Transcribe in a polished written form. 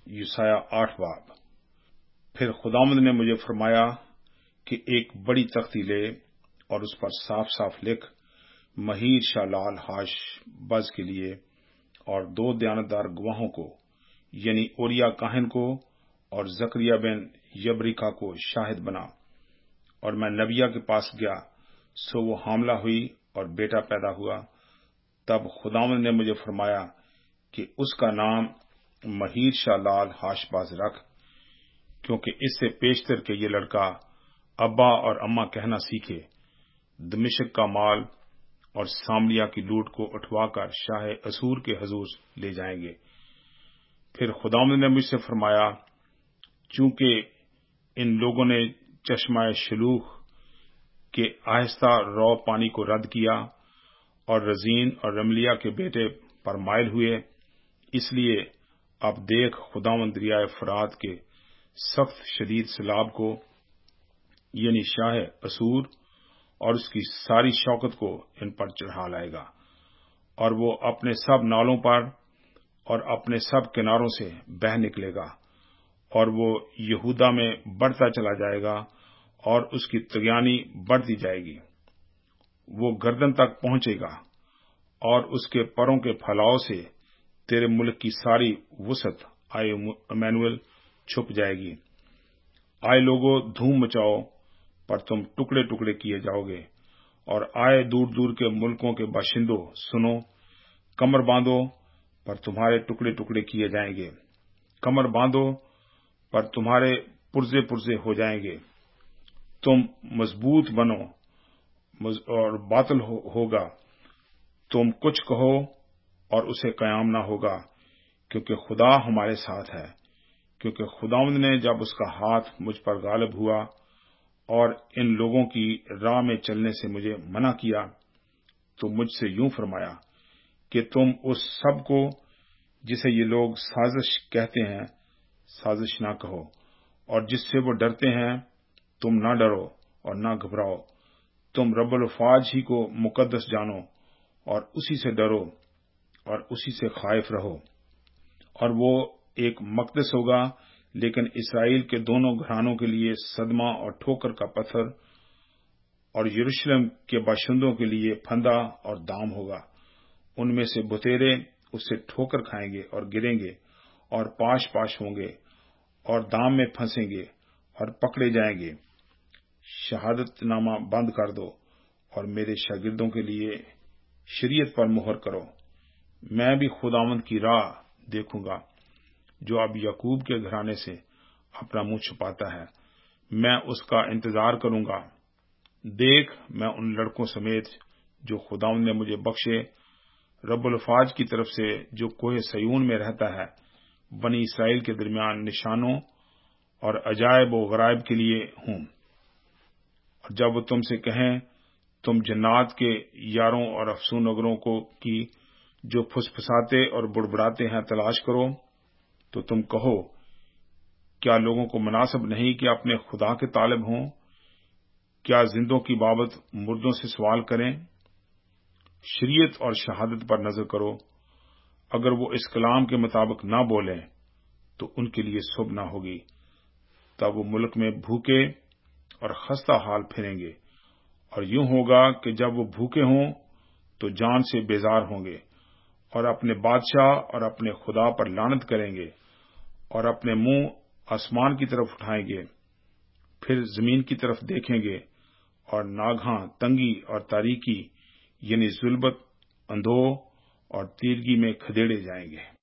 یسایہ 8 باب۔ پھر خداوند نے مجھے فرمایا کہ ایک بڑی تختی لے اور اس پر صاف صاف لکھ، مہیر شالال ہاش بز کے لیے اور 2 دیانتدار گواہوں کو، یعنی اوریا کاہن کو اور زکریا بن یبریکا کو شاہد بنا۔ اور میں نبیہ کے پاس گیا، سو وہ حاملہ ہوئی اور بیٹا پیدا ہوا۔ تب خداوند نے مجھے فرمایا کہ اس کا نام مہیر شالال ہاش باز رکھ، کیونکہ اس سے پیشتر کہ یہ لڑکا ابا اور اماں کہنا سیکھے، دمشق کا مال اور سامریا کی لوٹ کو اٹھوا کر شاہ اسور کے حضور لے جائیں گے۔ پھر خداوند نے مجھ سے فرمایا، چونکہ ان لوگوں نے چشمہ شلوخ کے آہستہ رو پانی کو رد کیا اور رزین اور رملیہ کے بیٹے پر مائل ہوئے، اس لیے اب دیکھ خداوند دریائے فرات کے سخت شدید سیلاب کو، یعنی شاہ اسور اور اس کی ساری شوکت کو ان پر چڑھا لائے گا، اور وہ اپنے سب نالوں پر اور اپنے سب کناروں سے بہہ نکلے گا، اور وہ یہودا میں بڑھتا چلا جائے گا اور اس کی طغیانی بڑھتی جائے گی۔ وہ گردن تک پہنچے گا اور اس کے پروں کے پھیلاؤ سے تیرے ملک کی ساری وسعت آئے ایمانویل چھپ جائے گی۔ آئے لوگو دھوم مچاؤ، پر تم ٹکڑے ٹکڑے کیے جاؤ گے، اور آئے دور دور کے ملکوں کے باشندوں سنو، کمر باندھو پر تمہارے ٹکڑے ٹکڑے کیے جائیں گے، کمر باندھو پر تمہارے پرزے پرزے ہو جائیں گے۔ تم مضبوط بنو اور باطل ہوگا، تم کچھ کہو اور اسے قیام نہ ہوگا، کیونکہ خدا ہمارے ساتھ ہے۔ کیونکہ خداوند نے جب اس کا ہاتھ مجھ پر غالب ہوا اور ان لوگوں کی راہ میں چلنے سے مجھے منع کیا، تو مجھ سے یوں فرمایا کہ تم اس سب کو جسے یہ لوگ سازش کہتے ہیں سازش نہ کہو، اور جس سے وہ ڈرتے ہیں تم نہ ڈرو اور نہ گھبراؤ۔ تم رب الافواج ہی کو مقدس جانو اور اسی سے ڈرو اور اسی سے خائف رہو۔ اور وہ ایک مقدس ہوگا، لیکن اسرائیل کے دونوں گھرانوں کے لیے صدمہ اور ٹھوکر کا پتھر، اور یروشلم کے باشندوں کے لیے پھندا اور دام ہوگا۔ ان میں سے بتیرے اس سے ٹھوکر کھائیں گے اور گریں گے اور پاش پاش ہوں گے اور دام میں پھنسیں گے اور پکڑے جائیں گے۔ شہادت نامہ بند کر دو اور میرے شاگردوں کے لیے شریعت پر مہر کرو۔ میں بھی خداوند کی راہ دیکھوں گا، جو اب یعقوب کے گھرانے سے اپنا منہ چھپاتا ہے، میں اس کا انتظار کروں گا۔ دیکھ، میں ان لڑکوں سمیت جو خداوند نے مجھے بخشے، رب الافواج کی طرف سے جو کوہ سیون میں رہتا ہے، بنی اسرائیل کے درمیان نشانوں اور عجائب و غرائب کے لیے ہوں۔ اور جب وہ تم سے کہیں، تم جنات کے یاروں اور افسون نگروں کو کی جو پھسپھساتے اور بڑبڑاتے ہیں تلاش کرو، تو تم کہو، کیا لوگوں کو مناسب نہیں کہ اپنے خدا کے طالب ہوں؟ کیا زندوں کی بابت مردوں سے سوال کریں؟ شریعت اور شہادت پر نظر کرو، اگر وہ اس کلام کے مطابق نہ بولیں تو ان کے لیے صبح نہ ہوگی۔ تب وہ ملک میں بھوکے اور خستہ حال پھریں گے، اور یوں ہوگا کہ جب وہ بھوکے ہوں تو جان سے بیزار ہوں گے، اور اپنے بادشاہ اور اپنے خدا پر لعنت کریں گے، اور اپنے منہ آسمان کی طرف اٹھائیں گے، پھر زمین کی طرف دیکھیں گے، اور ناگہاں تنگی اور تاریکی، یعنی ظلمت، اندھو اور تیرگی میں کھدیڑے جائیں گے۔